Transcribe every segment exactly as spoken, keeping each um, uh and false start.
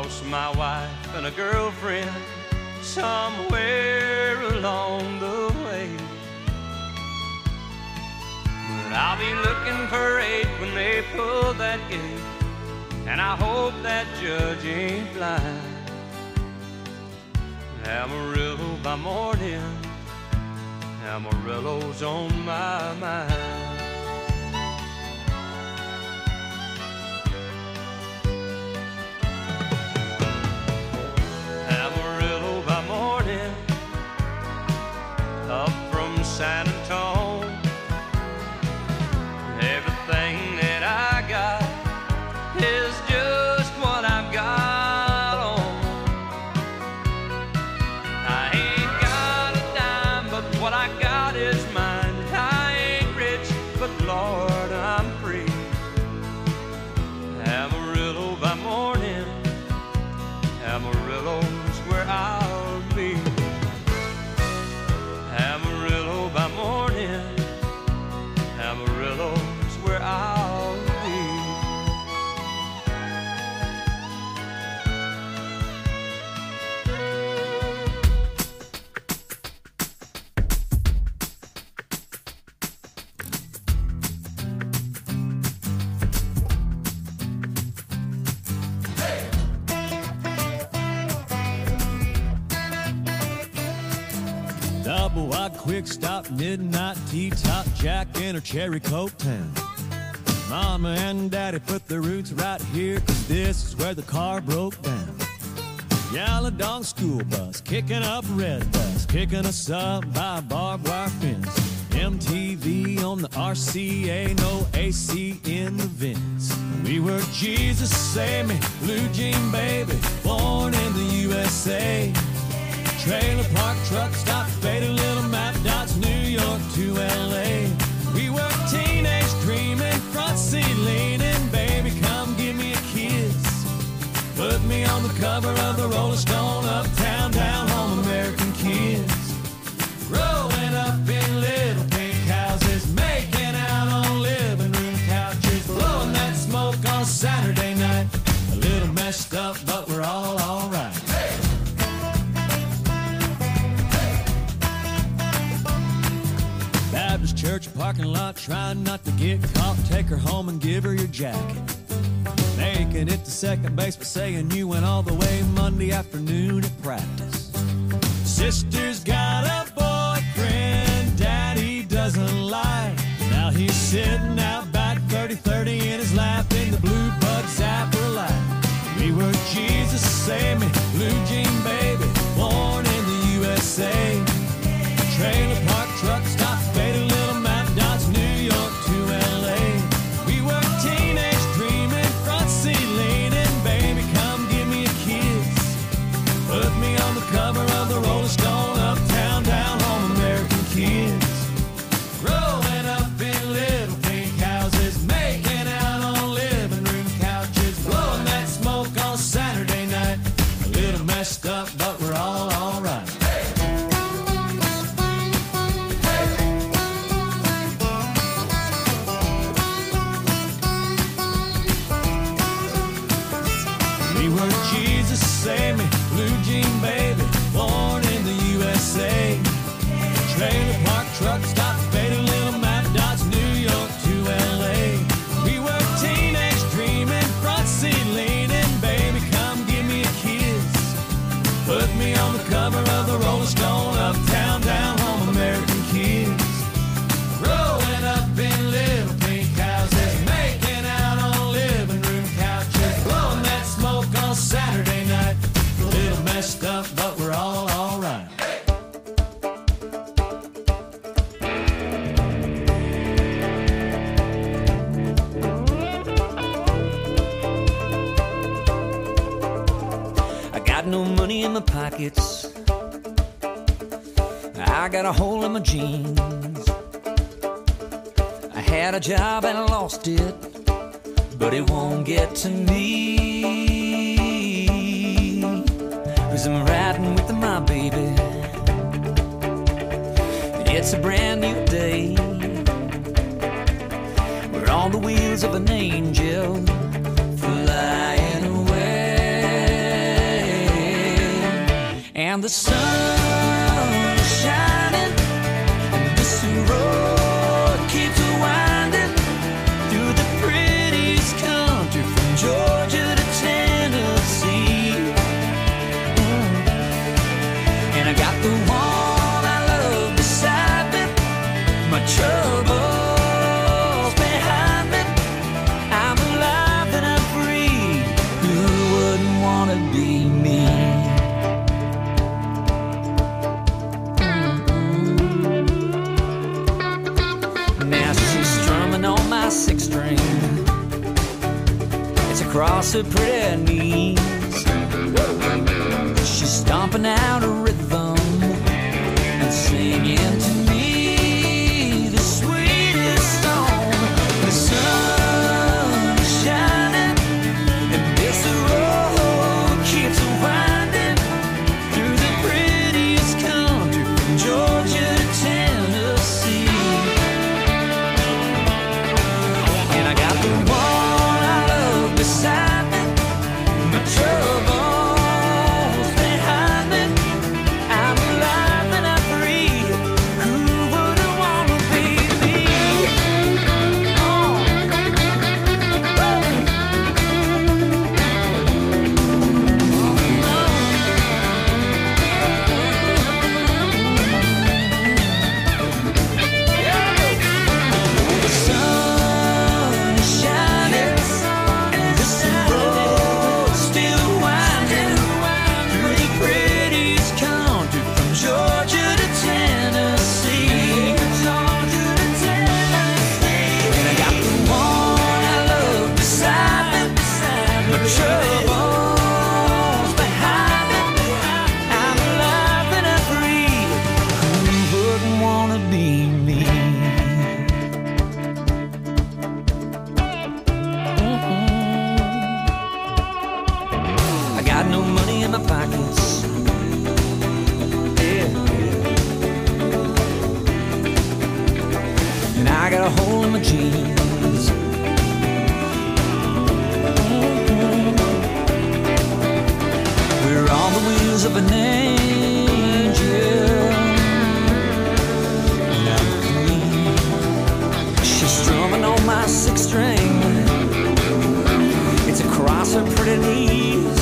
lost my wife and a girlfriend somewhere along the way. But I'll be looking for eight when they pull that gate, and I hope that judge ain't blind. Amarillo by morning, Amarillo's on my mind. Amarillo by morning, up from San Antonio. Everything that I got is just what I've got on. I ain't got a dime, but what I got is mine. I ain't rich, but Lord, I'm free. Amarillo by morning, Amarillo's where I'll be. Amarillo by morning, Amarillo's where I'll be. Double wide, quick stop, midnight tea top, Jack in her cherry coke town. Mama and Daddy put their roots right here, 'cause this is where the car broke down. Yellow dog school bus, kicking up red bus, picking us up by a barbed wire fence. M T V on the R C A, no A C in the vents. We were Jesus Save Me, blue jean baby, born in the U S A. Trailer park, truck stop, faded little map dots, New York to L A. We were teenage dreaming, front seat leaning, baby, come give me a kiss. Put me on the cover of the Rolling Stone, uptown, down home, American kids. Growing up in little pink houses, making out on living room couches, blowing that smoke on Saturday night. A little messed up, but we're all alright. Baptist church parking lot, trying not to get caught. Take her home and give her your jacket. Making it to second base, but saying you went all the way Monday afternoon at practice. Sister's got a boyfriend Daddy doesn't like. Now he's sitting out back, thirty thirty in his lap, in the blue bug zapper light. We were Jesus Save Me, blue jean baby, born in the U S A. Trailer park, truck stop, faded little map dots, New York to L A. We were teenage dreaming, front seat leaning, baby, come give me a kiss. Put me on the cover of the Rolling Stone, uptown, down home, American kids. Growing up in little pink houses, making out on living room couches, blowing that smoke on Saturday night. A little messed up, but we're all alright. We were Jesus Save Me, blue jean baby, born in the U S A. Trailer park, truck stop, faded little map dots, New York to L A. We were teenage dreaming, front seat leaning, baby, come give me a kiss. Put me on the cover of the Rolling Stone, uptown, down home, American kids. Growing up in little pink houses, making out on living room couches, blowing that smoke on Saturday night. A little messed up, but we're all alright. I got no money in my pockets, I got a hole in my jeans. I had a job and I lost it, but it won't get to me, 'cause I'm riding with my baby. It's a brand new day, we're on the wheels of an angel, flying away. sun is shining, and this road keeps winding through the prettiest country from Georgia to Tennessee. Mm. And I got the one I love beside me, my troubles behind me. I'm alive and I'm free. Who wouldn't want to be me? Six string, it's across her pretty knees. She's stomping out a rhythm and singing to me the sweetest song. The sun is shining and this road keeps winding through the prettiest country from Georgia to Tennessee. Beside me, my troubles behind me. I'm alive and I'm free. Who wouldn't want to be me? Oh. The sun is shining. Troubles behind me. I'm alive and I'm free. Who wouldn't wanna be me? Mm-hmm. I got no money in my pockets. Yeah, yeah. And I got a hole in my jeans. We're on the wheels of an angel. Now clean. She's strumming on my six string. It's across her pretty knees.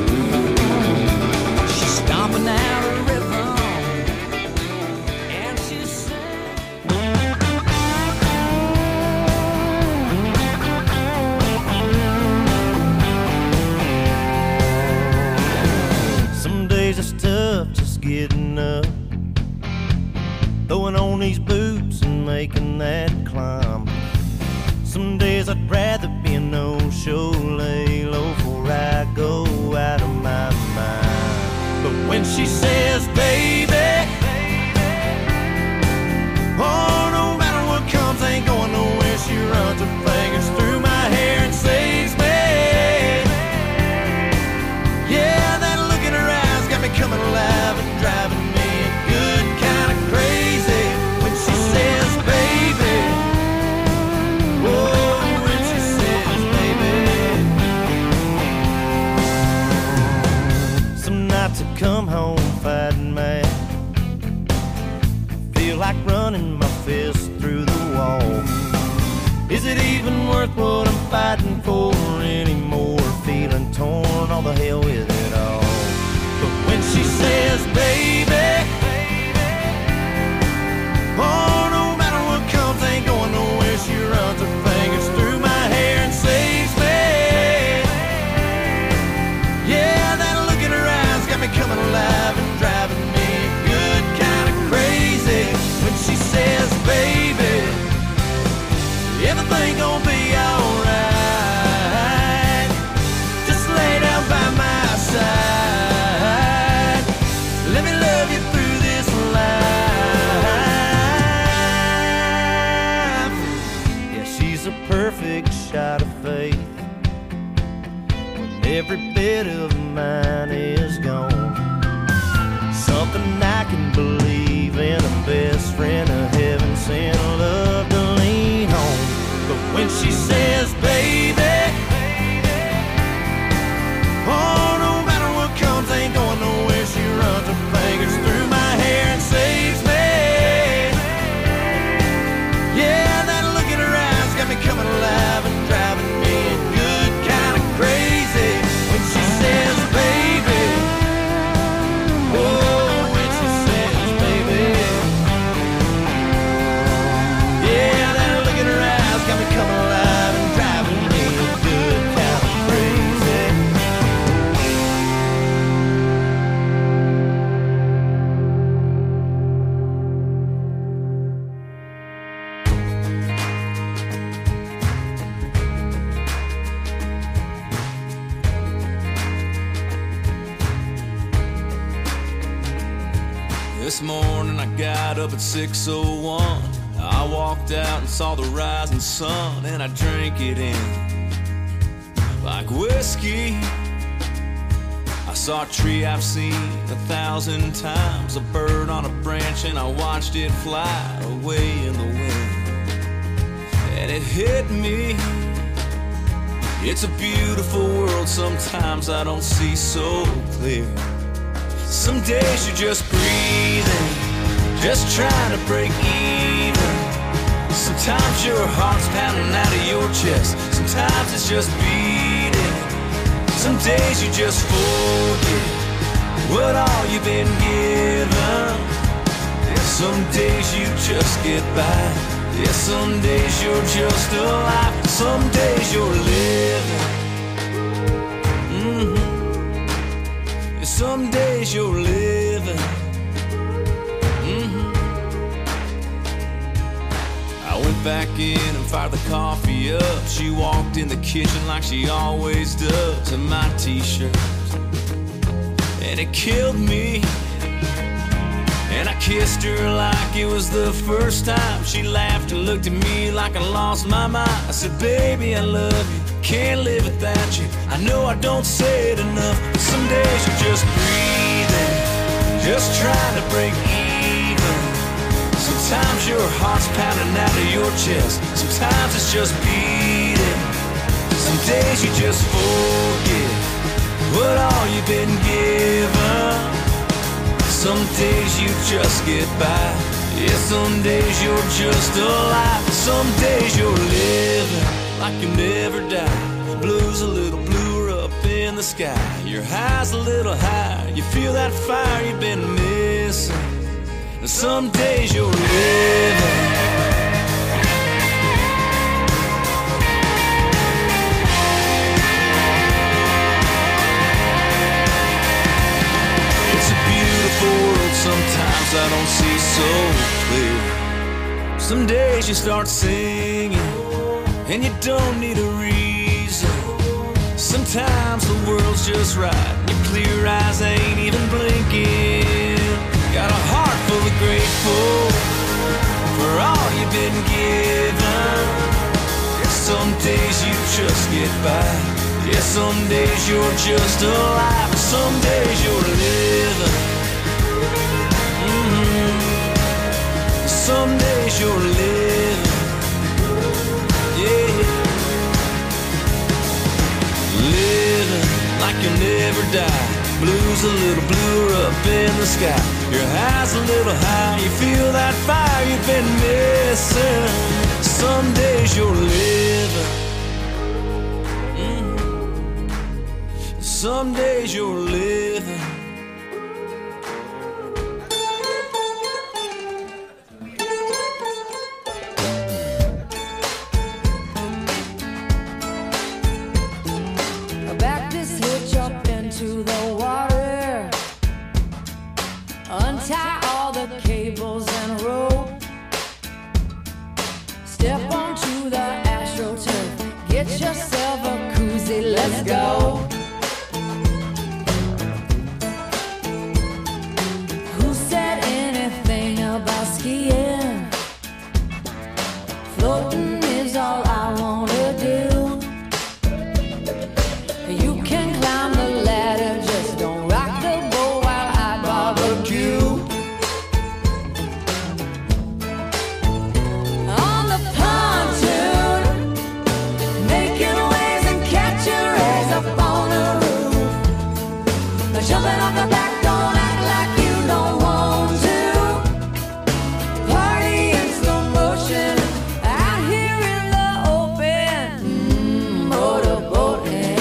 She's stomping out a rhythm, and she's It's tough just getting up, throwing on these boots and making that climb. Some days I'd rather be a no-show, lay low before I go out of my mind. But when she says, baby, oh, no matter what comes, ain't going nowhere. She runs her fingers through my hair and saves me. Yeah, that look in her eyes got me coming alive and driving me good kind of crazy. When she says, baby, oh, when she says, baby. Some nights I come home fighting mad, feel like running my fist through the wall. Is it even worth what I'm fighting for anymore? Feeling torn, all the hell with it all. But when she says, baby, oh, no matter what comes, ain't going nowhere. She runs her fingers through my hair and saves me. Yeah, that look in her eyes got me coming alive and driving me good kind of crazy. When she says, baby, everything gonna be alright. Just lay down by my side. Let me love you through this life. Yeah, she's a perfect shot of faith when every bit of mine is gone. Something I can believe in, a best friend, a heaven sent love to lean on. But when she says, baby, oh, no matter what comes, ain't going nowhere. She runs her face this morning I got up at six oh one. I walked out and saw the rising sun, and I drank it in like whiskey. I saw a tree I've seen a thousand times, a bird on a branch, and I watched it fly away in the wind. And it hit me, it's a beautiful world, sometimes I don't see so clear. Some days you're just breathing, just trying to break even. Sometimes your heart's pounding out of your chest, sometimes it's just beating. Some days you just forget what all you've been given. Yeah, some days you just get by. Yeah, some days you're just alive. Some days you're living. Mm-hmm. Yeah, some days you're living. Mm-hmm. I went back in and fired the coffee up. She walked in the kitchen like she always does, in my t-shirt, and it killed me. And I kissed her like it was the first time. She laughed and looked at me like I lost my mind. I said, baby, I love you, can't live without you. I know I don't say it enough, but some days you're just breathing, just trying to break even. Sometimes your heart's pounding out of your chest, sometimes it's just beating. Some days you just forget what all you've been given. Some days you just get by. Yeah, some days you're just alive. Some days you're living like you never die. Blue's a little bluer up in the sky. Your high's a little higher. You feel that fire you've been missing. And some days you're living. World, sometimes I don't see so clear. Some days you start singing and you don't need a reason. Sometimes the world's just right and your clear eyes ain't even blinking. Got a heart full of grateful for all you've been given. Some days you just get by. Yeah, some days you're just alive. Some days you're living. Some days you're living, yeah. Living like you'll never die. Blue's a little bluer up in the sky. Your high's a little high. You feel that fire you've been missing. Some days you're living. Mm-hmm. Some days you're living. To the water, untie all the cables and rope, step onto the AstroTurf, get yourself a koozie, let's go. Who said anything about skiing? Floating is all I wanna do. You can climb the ladder, just don't rock the boat while I barbecue. On the pontoon, making waves and catching rays up on the roof. Jumping off the back, don't act like you don't want to. Party in slow motion, out here in the open, mm, motorboating.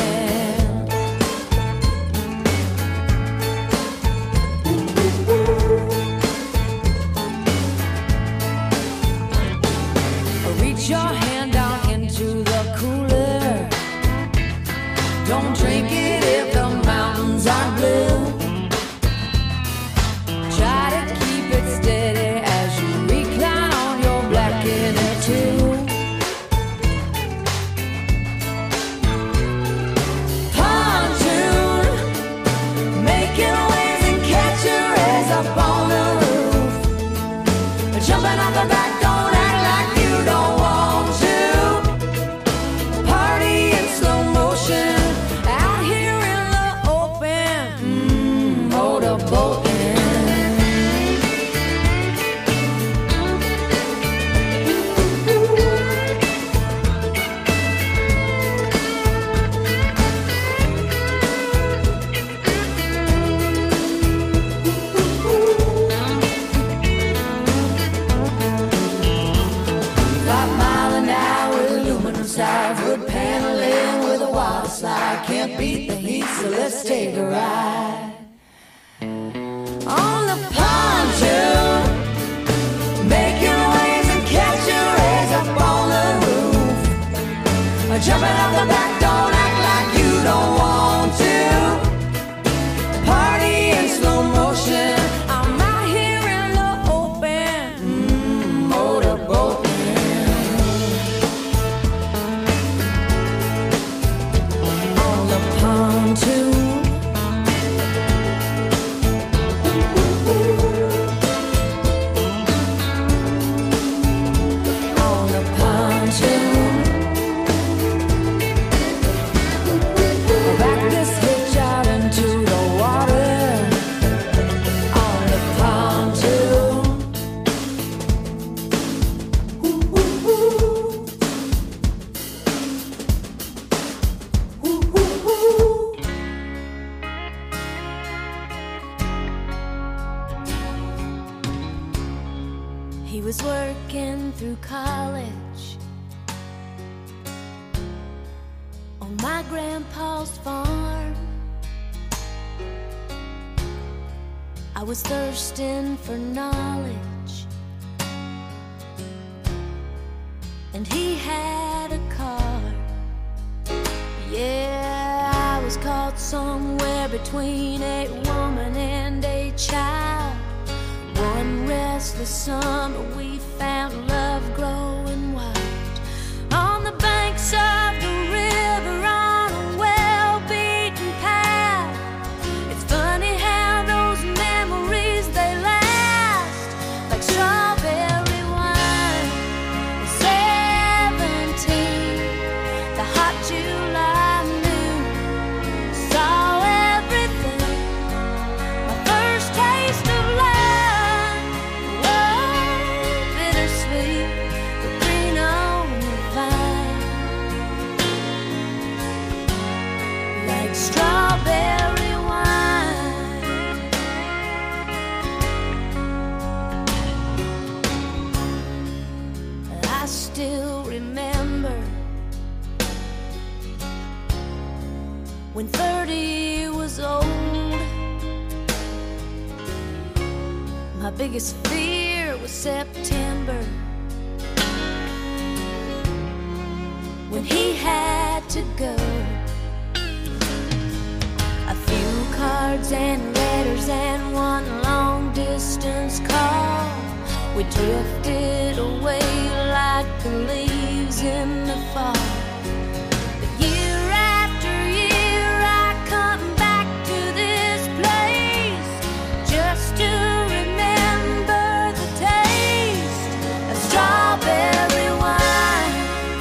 Reach your hand down into the cooler. Don't drink it if the mountains are blue. Try to keep it steady as you recline on your black inner tube. Pontoon, making waves and catching rays up on the roof. I can't beat the heat, so let's take a ride. On the pontoon, making waves and catching rays up on the roof. Jumping off the back, don't act like you don't want to. Party in slow motion, I'm out here in the open, mm, motorboating. On the pontoon. On the pontoon. Back this hitch out into the water. On the pontoon. Ooh, ooh, ooh. Ooh, ooh, ooh. He was working through college on my grandpa's farm. I was thirsting for knowledge, and he had a car. Yeah, I was caught somewhere between a woman and a child. One restless summer we found love growing wild on the banks of the river, on a well-beaten path. It's funny how those memories, they last like strawberry wine. Seventeen, the hot July noon, saw everything. My first taste of love, whoa, bittersweet, but green on the vine, like strawberry wine. I still remember when thirty was old. My biggest fear was September, when he had to go. A few cards and letters and one long distance call. We drifted away like the leaves in the fall. But year after year I come back to this place just to remember the taste of strawberry wine.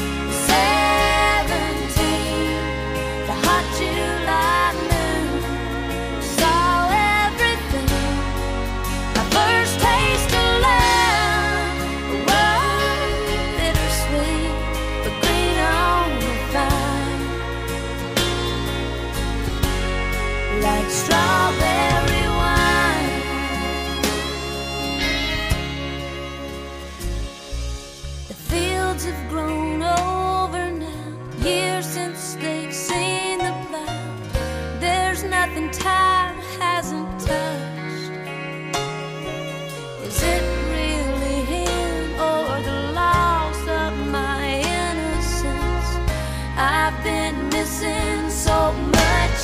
Seventeen, the hot July noon, saw everything. My first taste of love, whoa, bittersweet, but green on the vine, like strawberry wine. The fields have grown over now, years since they've seen the plow. There's nothing time hasn't touched. Is it really him or the loss of my innocence? I've been missing so much.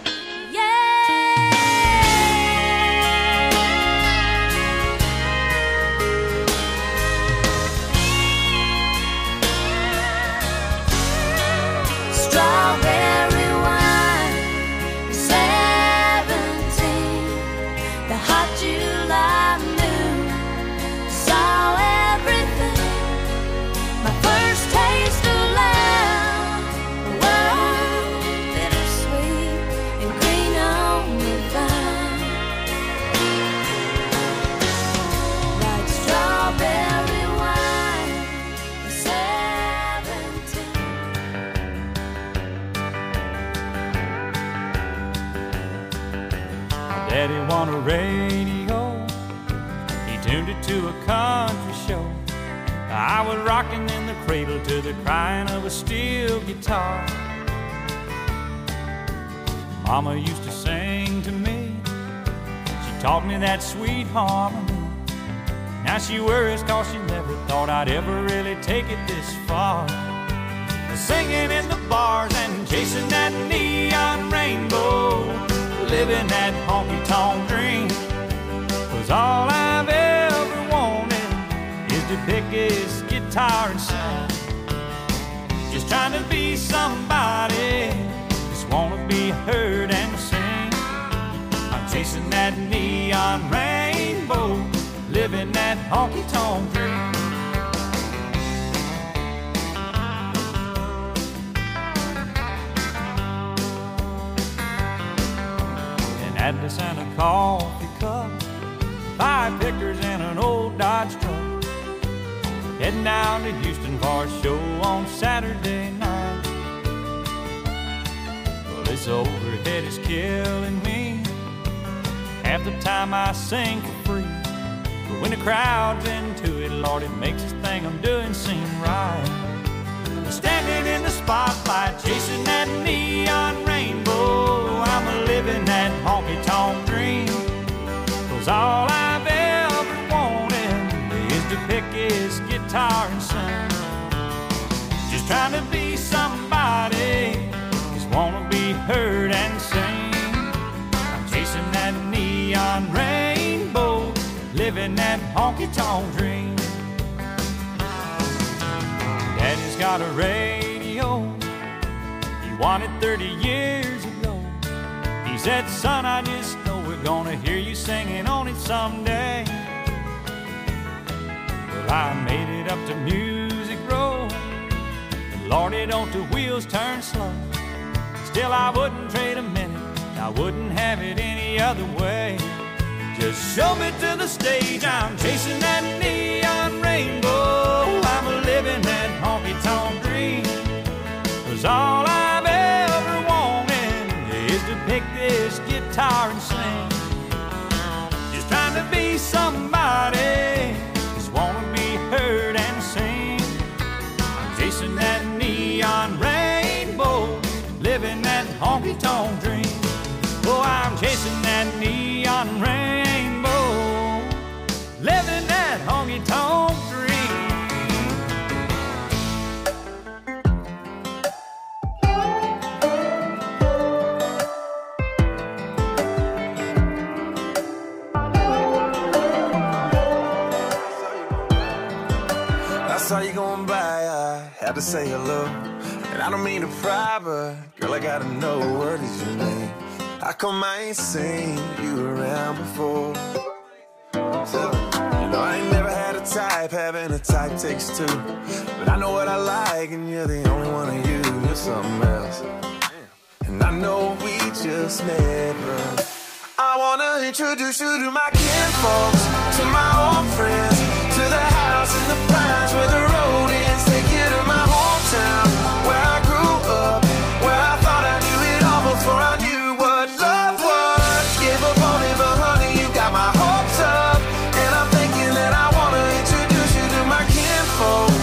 Strawberry wine, seventeen, the hot July noon, saw everything. My first taste of love, whoa, bittersweet and green on the vine, like strawberry wine, seventeen. Daddy won a radio, he tuned it to a country show. I was rocking in the cradle to the crying of a steel guitar. Mama used to sing to me. She taught me that sweet harmony. Now she worries cause she never thought I'd ever really take it this far. Singing in the bars and chasing that neon rainbow, living that honky-tonk dream. Cause all I've ever wanted is to pick his guitar and sing. Just trying to be somebody, just wanna be heard and sing. I'm chasing that neon rainbow, living that honky-tonk dream. Atlas and a coffee cup, five pictures and an old Dodge truck, heading down to Houston for a show on Saturday night. Well, this overhead is killing me. Half the time I sing for free, but when the crowd's into it, Lord, it makes this thing I'm doing seem right. Standing in the spotlight, chasing that neon rainbow, I'm a living that honky-tonk dream. Cause all I've ever wanted is to pick his guitar and sing. Just trying to be somebody, just wanna be heard and sing. I'm chasing that neon rainbow, living that honky-tonk dream. Daddy's got a radio, he won it thirty years ago. He said, son, I just know we're gonna hear you singing on it someday. Well, I made it up to Music Row, Lordy, don't the wheels turn slow. Still I wouldn't trade a minute, I wouldn't have it any other way. Just show me to the stage, I'm chasing that neon rainbow, I'm a living that honky-tonk dream. Cause all I've ever wanted is to pick this guitar and sing. Just trying to be somebody, just wanna be heard and sing. I'm chasing that neon rainbow, living that honky-tonk dream. Oh, I'm chasing that neon rainbow, living that honky-tonk dream. I saw you going by, I had to say hello. And I don't mean to pry, but girl, I gotta know, what is your name? How come I ain't seen you around before? So, you know, I ain't never had a type, having a type takes two. But I know what I like, and you're the only one of you, you're something else. And I know we just met, but I wanna introduce you to my kinfolks, to my old friends, to the house in the pines where the road ends. Take you to my hometown, where I grew up, where I thought I knew it all before I knew what love was. Gave up on it, but honey, you got my hopes up. And I'm thinking that I wanna introduce you to my kinfolks.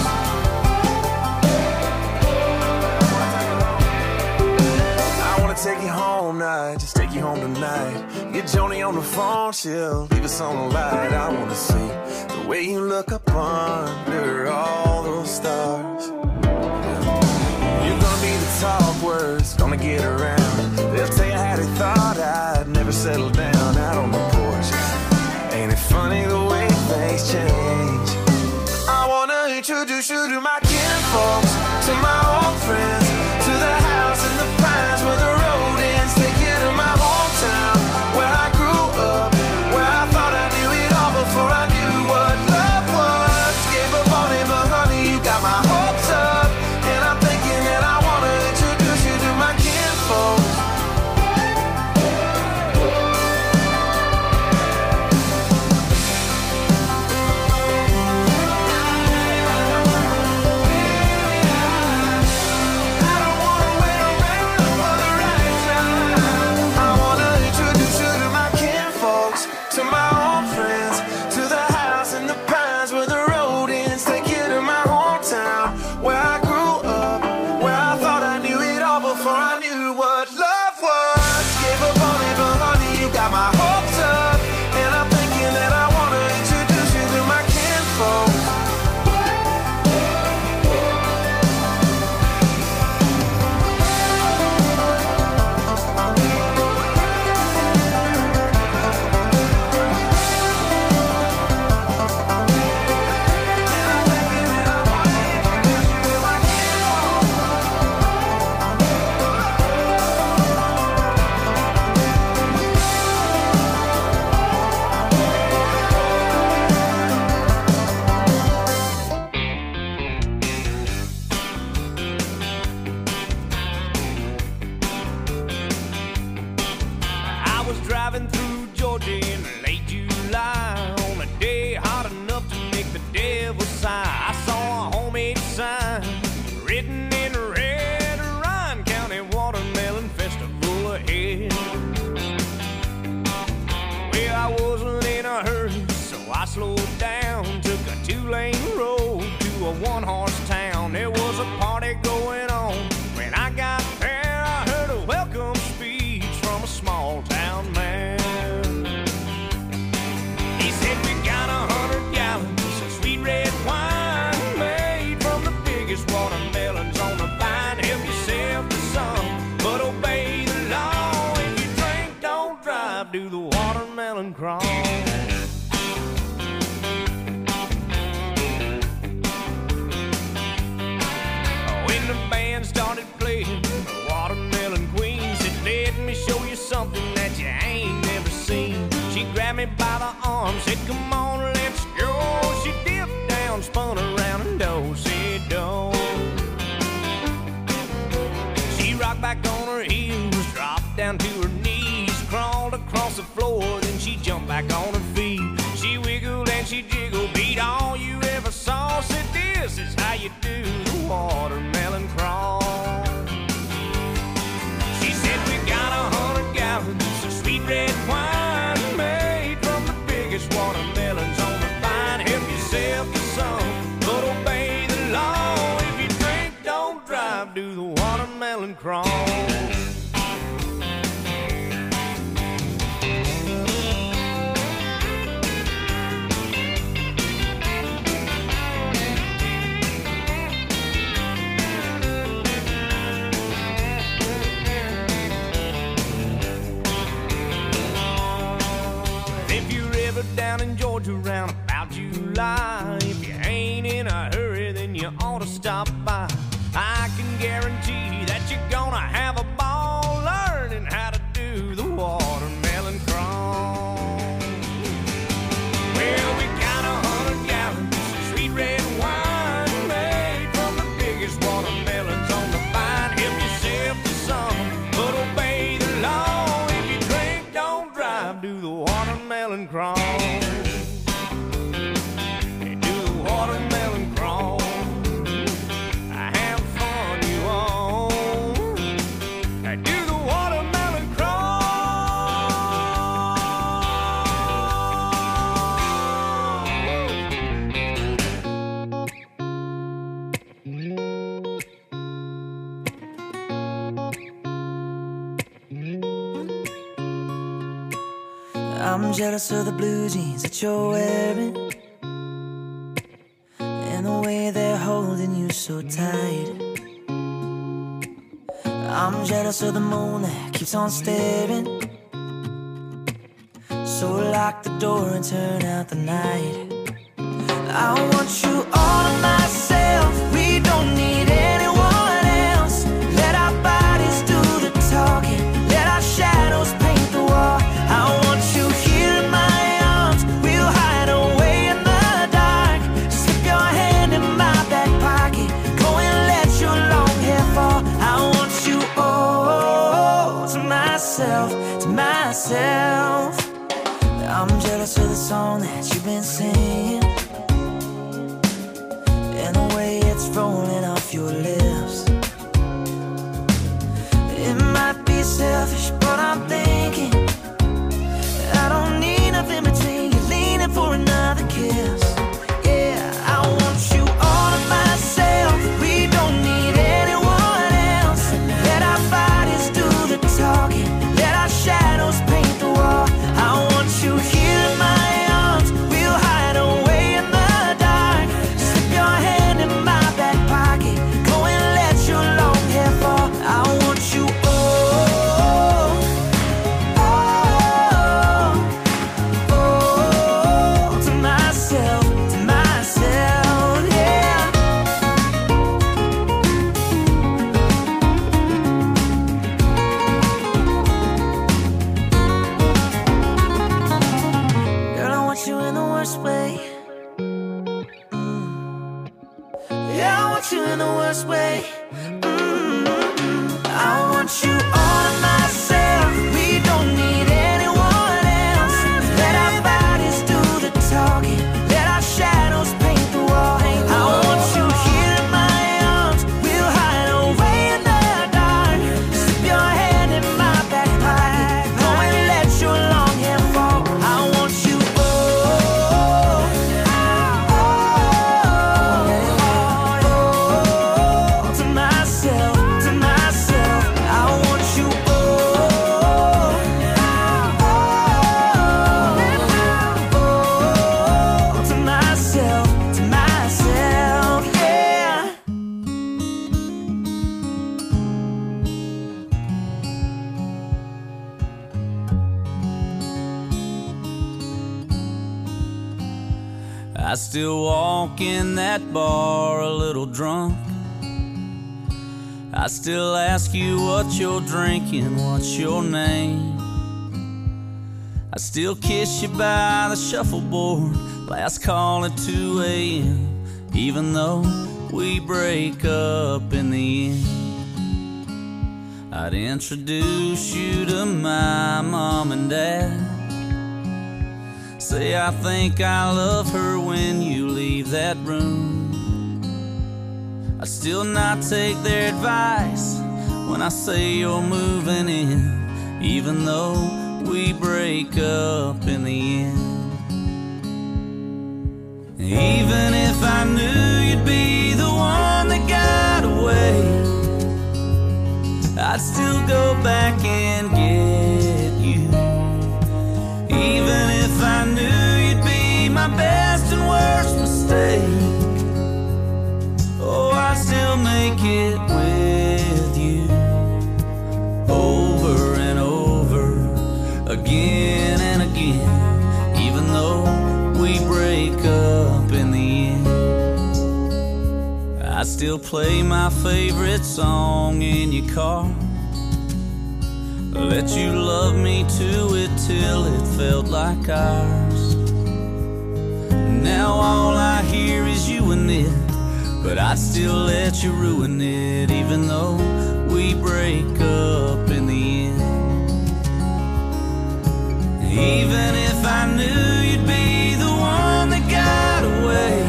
I wanna take you home now, just take you home tonight. Get Joni on the phone, she'll leave us on the light. I wanna see the way you look up under all those stars. You're gonna be the talk words, gonna get around. They'll tell you how they thought I'd never settle down out on the porch. Ain't it funny the way things change? I wanna introduce you to my kinfolks, to my old friends, to the house in the pines where the road ends. Take you to my hometown, where I grew up, where I thought I knew it all before I knew what love was. Gave up on it, but honey, you got my hopes up. And I'm thinking that I wanna introduce you to my kinfolks. do the watermelon crawl. When the band started playing the Watermelon Queen, said, let me show you something that you ain't never seen. She grabbed me by the arm, said, come on, let's go. She dipped down, spun around, and do-si-do. She rocked back on her heels, dropped down to her knees, crawled across the floor, then she jumped back on her feet. She wiggled and she jiggled, beat all you ever saw. Said, this is how you do the watermelon crawl. She said, we got a hundred gallons of sweet red wine made from the biggest watermelons on the vine. Help yourself to some, but obey the law. If you drink, don't drive, do the watermelon crawl. Down in Georgia round about July, if you ain't in a hurry, then you ought to stop by. I can guarantee that you're gonna have a ball learning how to do the watermelon crawl. Well, we got a hundred gallons of sweet red wine made from the biggest watermelons on the vine. Help yourself to some, but obey the law. If you drink, don't drive, do the watermelon crawl. I'm jealous of the blue jeans that you're wearing, and the way they're holding you so tight. I'm jealous of the moon that keeps on staring, so lock the door and turn out the night. I want you all to myself, we don't need anyone else. Let our bodies do the talking, let our shadows paint the wall. I want you here in my arms, we'll hide away in the dark. Slip your hand in my back pocket, go and let your long hair fall. I want you all to myself, to myself. I'm jealous of the song that you've been singing, and the way it's rolling off your lips. It might be selfish, but I'm thinking I don't need nothing between you, leaning for another kiss. Yeah, I want you all to myself, we don't need anyone else. Let our bodies do the talking, let our shadows paint the wall. I want you here in my arms, we'll hide away in the dark. Slip your hand in my back pocket, go and let your long hair fall. I want you all, all, all to myself, to myself, yeah. Girl, I want you in the worst way. Mm. Yeah, I want you in the worst way. Mm-hmm. I want you all to myself, we don't need anyone else. Let our bodies do the talking, let our shadows paint the wall. I want you here in my arms, we'll hide away in the dark. Slip your hand in my back pocket, go and let your long hair fall. I want you all, all, all to myself. I still walk in that bar a little drunk. I still ask you what you're drinking, what's your name. I still kiss you by the shuffleboard, last call at two a.m. Even though we break up in the end. I'd introduce you to my mom and dad. Say I think I love her when you leave that room. I still not take their advice when I say you're moving in, even though we break up in the end. Even if I knew you'd be the one that got away, I'd still go back and get you. Even if I knew you'd be my best and worst mistake, oh, I'd still make it with you. Over and over, again and again, even though we break up in the end. I still play my favorite song in your car, let you love me to it till it felt like ours. Now all I hear is you and it, but I'd still let you ruin it, even though we break up in the end. Even if I knew you'd be the one that got away,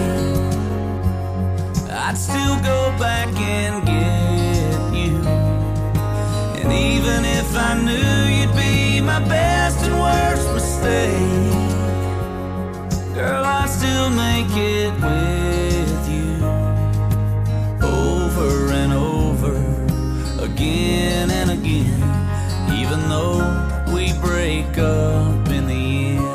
I'd still go back and get you. And even if I knew you'd be my best and worst mistake, girl, I'd still make it with you. Over and over, again and again, even though we break up in the end.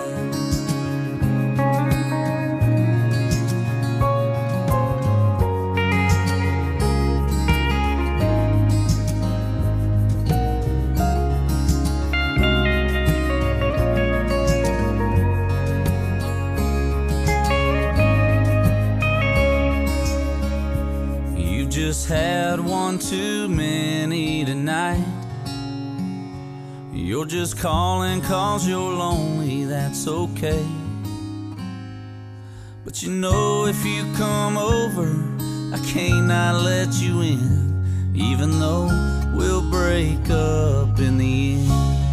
You just had one too many tonight. You're just calling cause you're lonely, that's okay. But you know if you come over, I can't not let you in, even though we'll break up in the end.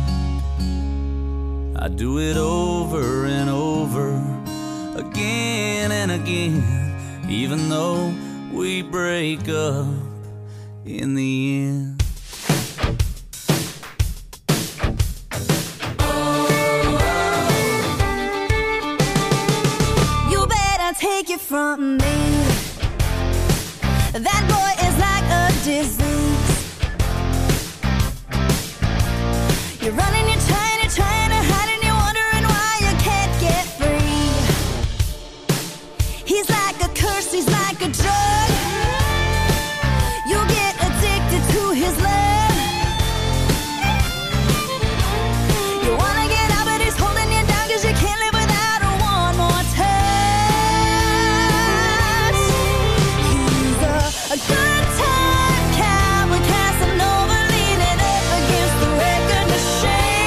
I do it over and over, again and again, even though we break up in the end. Take it from me, that boy is like a disease. You're running, you're trying, you're trying to hide, and you're wondering why you can't get free. He's like a curse, he's like a drug. You'll get addicted to his love. You wanna get out, but he's holding you down, cause you can't live without her one more touch. A good time cowboy Casanova leaning up against the record machine.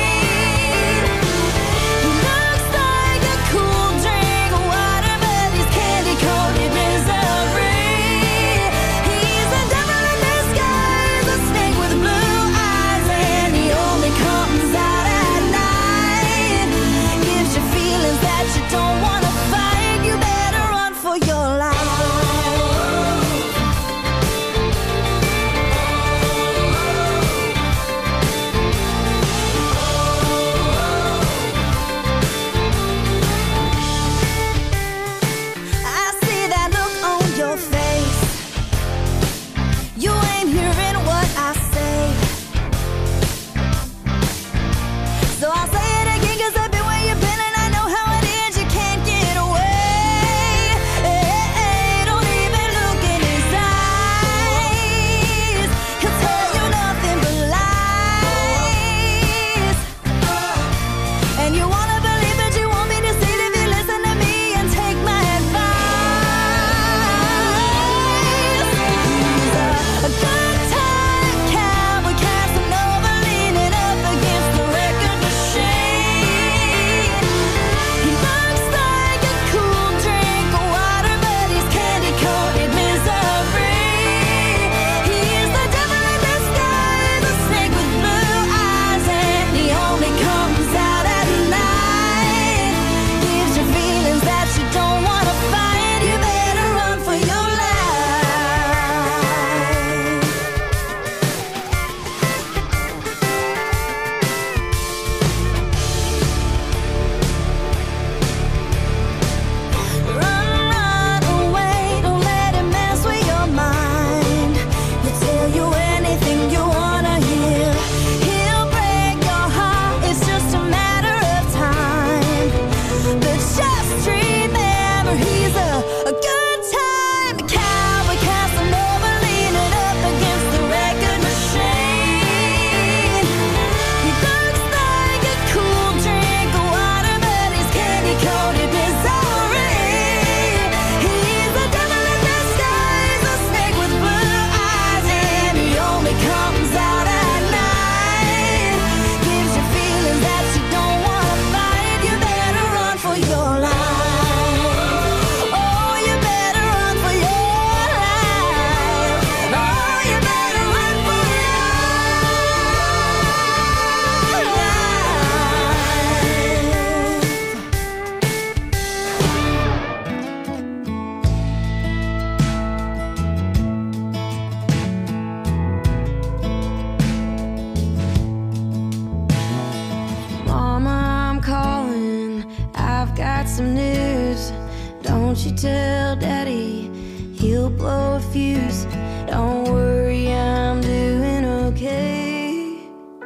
some news. Don't you tell Daddy, he'll blow a fuse. Don't worry, I'm doing okay.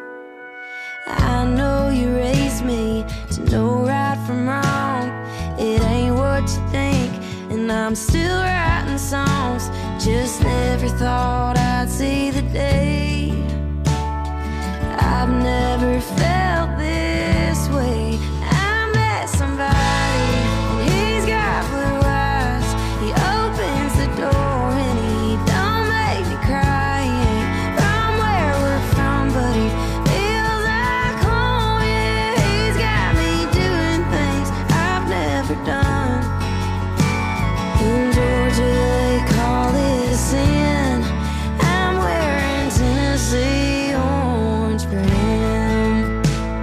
I know you raised me to know right from wrong. It ain't what you think, and I'm still writing songs. Just never thought I'd see the day. I've never felt this way. I met somebody, and he's got blue eyes. He opens the door and he don't make me cry. He ain't from where we're from, but he feels like home. Yeah, he's got me doing things I've never done. In Georgia they call it a sin. I'm wearing Tennessee orange for him.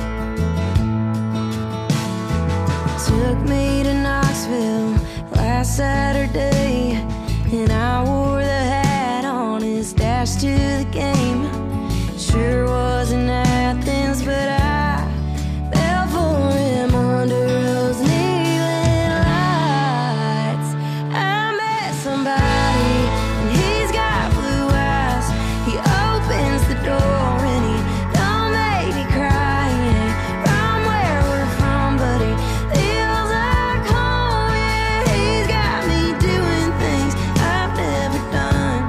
Took me to Knoxville last Saturday, and I wore the hat on his dash to the game. Sure wasn't Athens, but I fell for him under those neon lights. I met somebody, and he's got blue eyes. He opens the door and he don't make me cry. He ain't from where we're from, but he feels like home. Yeah, he's got me doing things I've never done.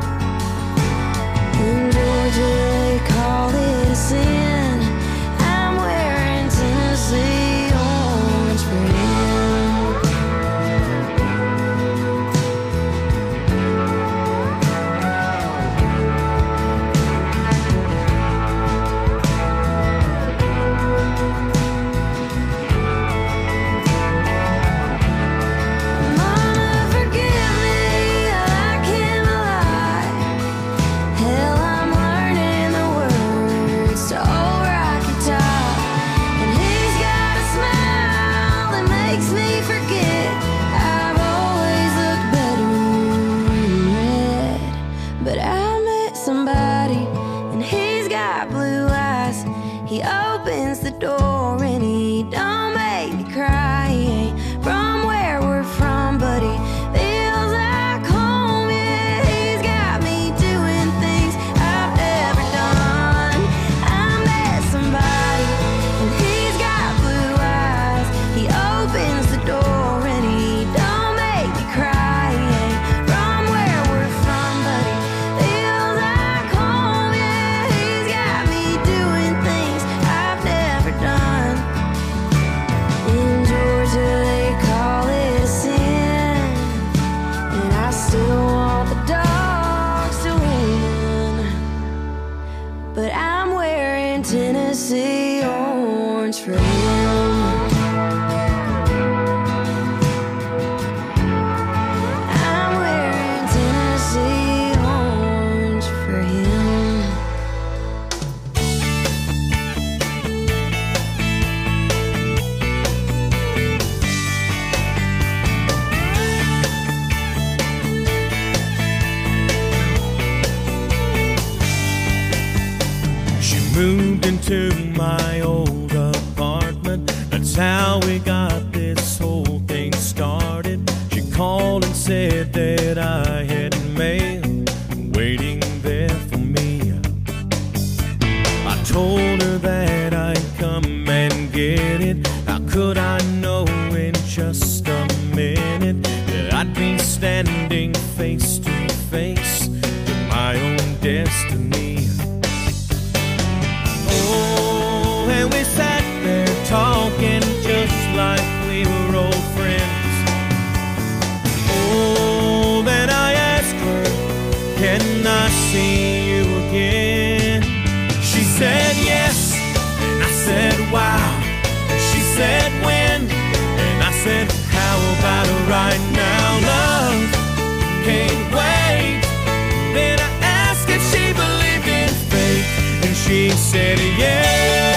In Georgia they call it a sin. I'm wearing Tennessee orange for him. Mama, forgive me, I came alive. Hell, I'm learning the words to Old Rocky Top. And he's got a smile that makes me forget I've always looked better in red. But I met somebody, and he's got blue eyes. He opens the door and he don't make me cry. He ain't from where we're from, but he feels like home. Yeah, he's got me doing things I've never done. I met somebody, and he's got blue eyes. He opens the door and he don't make me cry. He ain't from where we're from, but he feels like home. Yeah, he's got me doing things I've never done. In Georgia they call it a sin, and I still want the dogs to win. But I'm wearing Tennessee orange for him. I'm wearing Tennessee orange for him. She moved into my old apartment. That's how we got this whole thing started. She called and said that I had mail waiting there for me. I told her that I'd come and get it. How could I know in just a minute that I'd be standing face to face with my own destiny? Oh, and we sat there talking just like we were old friends. Oh, then I asked her, can I see you again? She said yes, and I said wow. She said when, and I said how about right now? Love can't wait. Then I asked if she believed in fate, and she said yes.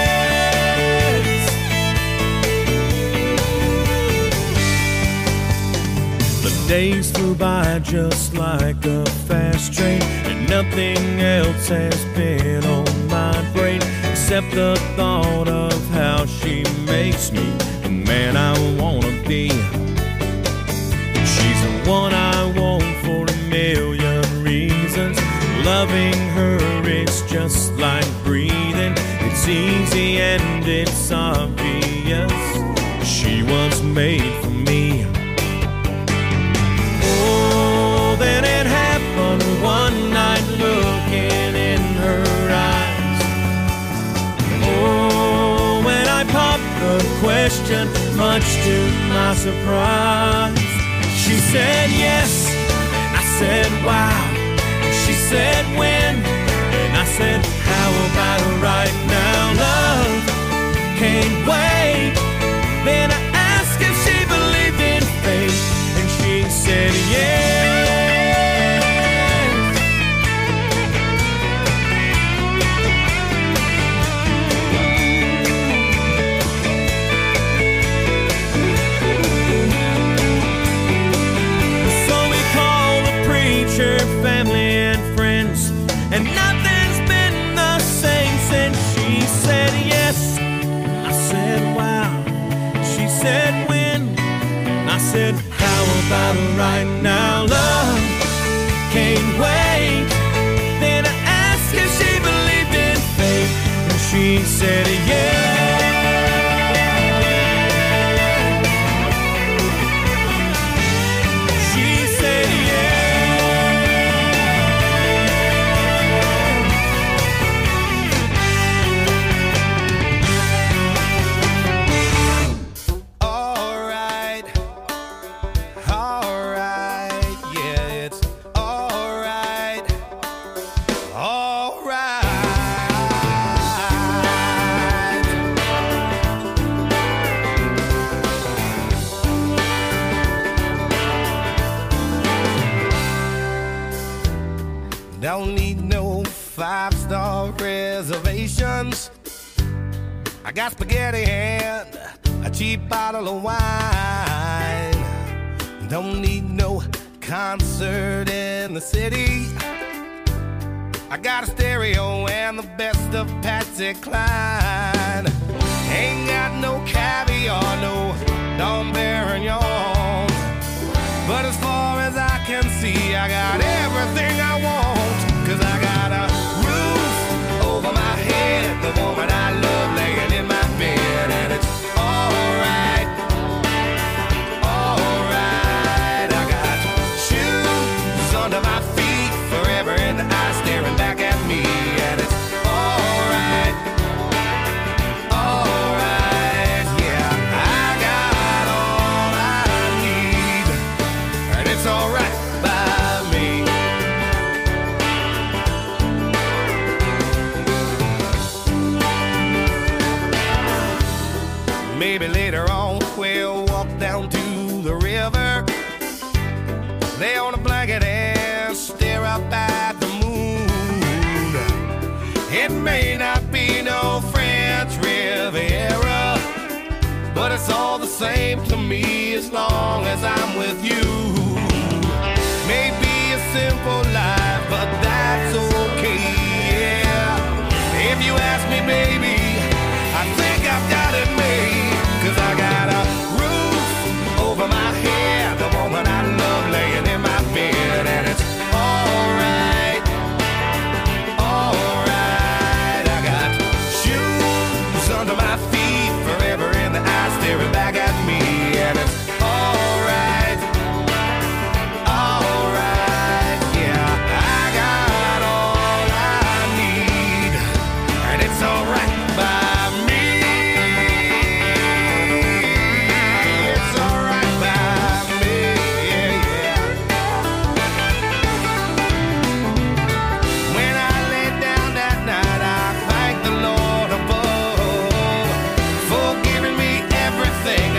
The days flew by just like a fast train, and nothing else has been on my brain except the thought of how she makes me the man I wanna be. be. She's the one I want for a million reasons. Loving her is just like breathing. It's easy and it's obvious. She was made for me. Oh, then it happened one night, looking in her eyes. Oh, when I popped the question, much to my surprise, she said yes, and I said wow. She said when, and I said how about right now? Love can't wait. Then I asked if she believed in fate, and she said yes. So we called the preacher, family and friends, and nothing's been the same since. She said yes, I said wow. She said when, I said how about right now? Love can't wait. Then I asked if she believed in fate, and she said yes. She said don't need no five-star reservations. I got spaghetti and a cheap bottle of wine. Don't need no concert in the city. I got a stereo and the best of Patsy Cline. Ain't got no caviar, no Dom Perignon. But as far as I can see, I got everything I want. Cause I got a roof over my head, the woman I love laying in my bed, and it's alright, alright. I got shoes under my feet, forever in the eyes staring back at me, and it's alright, alright. Yeah, I got all I need, and it's alright by me. Maybe later on we'll walk down to the river, lay on a blanket and stare up at the moon. It may not be no French Riviera, but it's all the same to me as long as I'm with you. Maybe a simple life, but that's okay, yeah. If you ask me, baby, I think I've got it made. Cause I got a roof over my head, the woman I love laying in my bed, and it's alright, alright. I got shoes under my feet, forever in the eyes staring back at me, and it's alright, alright. Yeah, I got all I need, and it's alright by me. Everything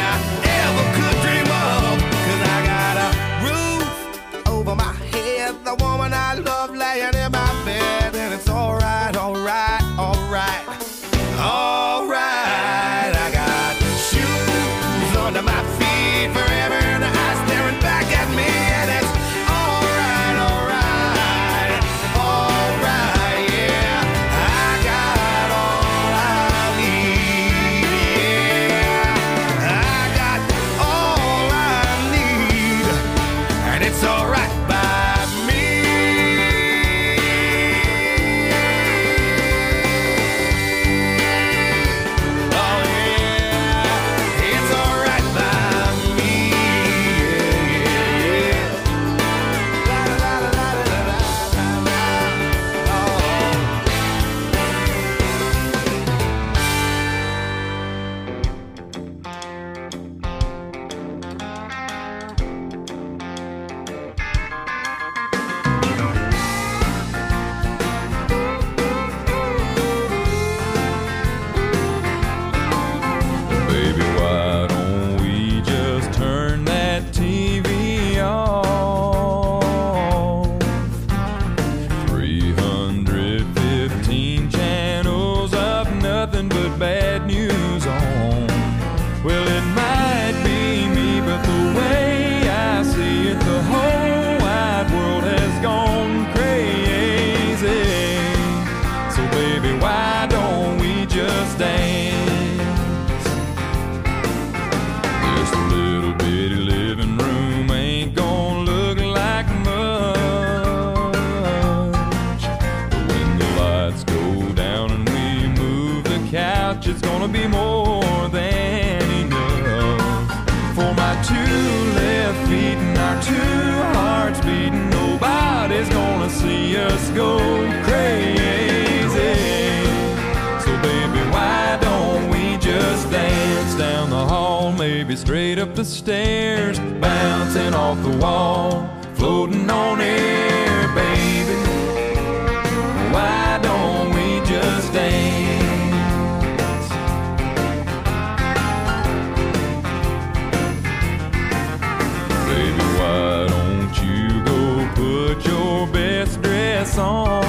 much, it's gonna be more than enough. For my two left feet and our two hearts beating, nobody's gonna see us go crazy. So baby, why don't we just dance down the hall, maybe straight up the stairs, bouncing off the wall, floating on air, baby. Why don't we just dance? Baby, why don't you go put your best dress on,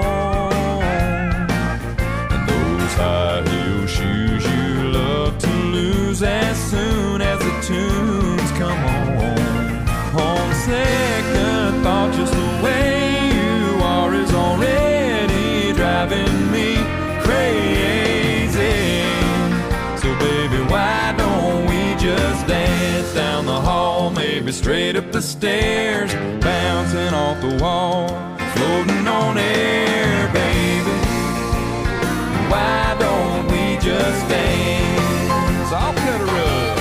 and those high heel shoes you love to lose as soon as the tunes come on. On second thought, just the way you are is already driving me crazy. So baby, why don't we just dance down the hall, maybe straight up the stairs, bouncing off the wall, floating on air, baby. Why don't we just dance? I'll cut a rug.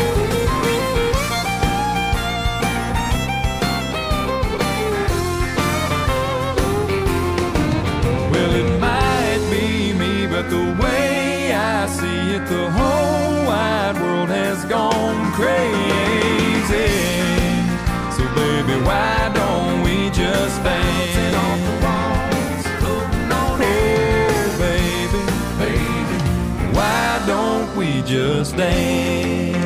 Well, it might be me, but the way I see it, the whole wide world has gone crazy. So baby, why don't we just dance? Oh baby, baby, why don't we just dance?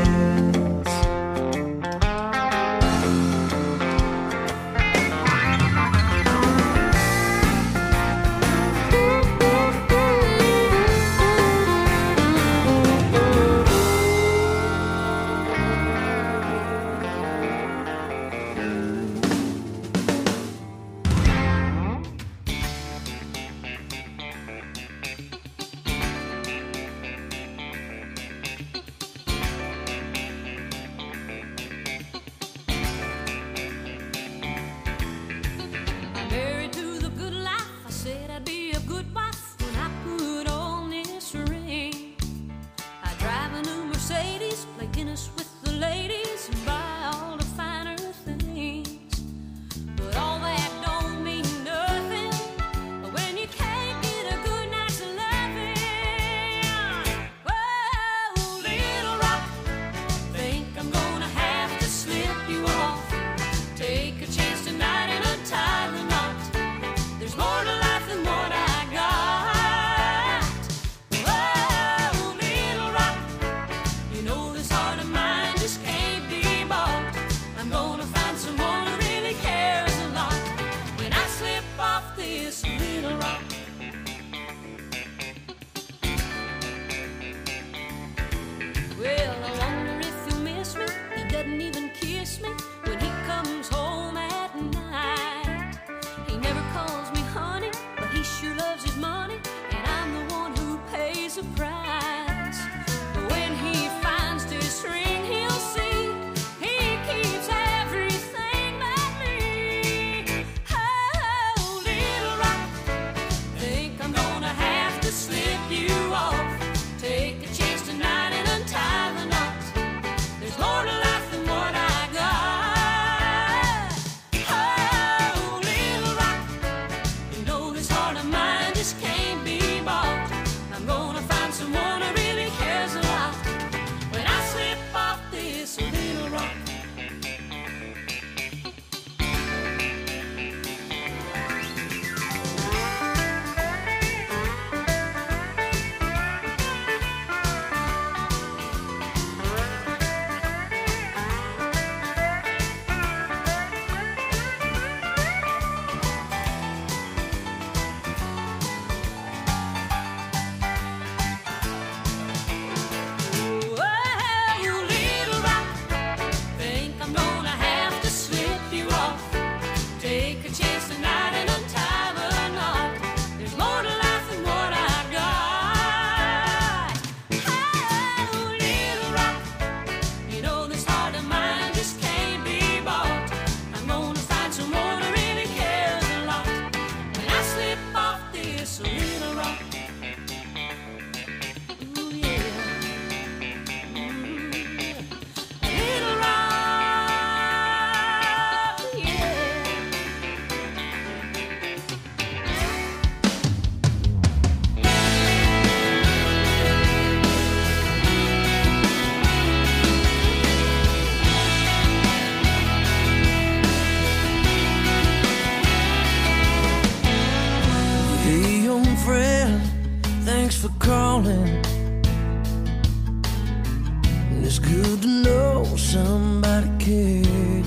It's good to know somebody cares.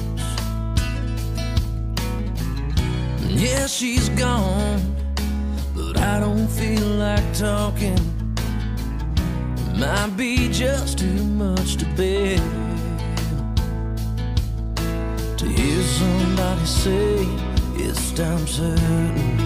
Yeah, she's gone, but I don't feel like talking. It might be just too much to bear to hear somebody say it's time certain,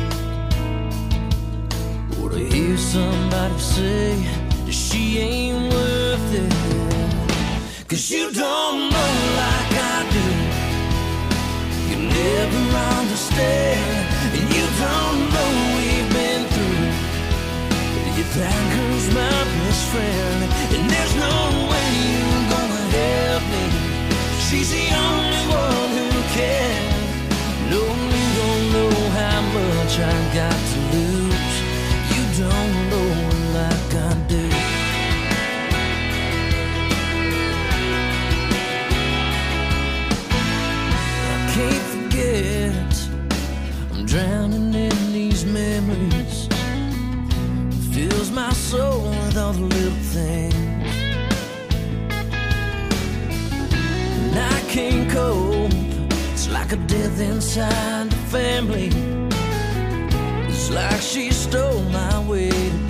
or to hear somebody say that she ain't worth it. Cause you don't know like I do, you never understand, and you don't know we've been through. You that girl's my best friend, and there's no way you're gonna help me. She's the only one who can. No, you don't know how much I got to lose. You don't know like I do. I can't forget, I'm drowning in these memories. It fills my soul with all the little things, and I can't cope. It's like a death inside the family. It's like she stole my way to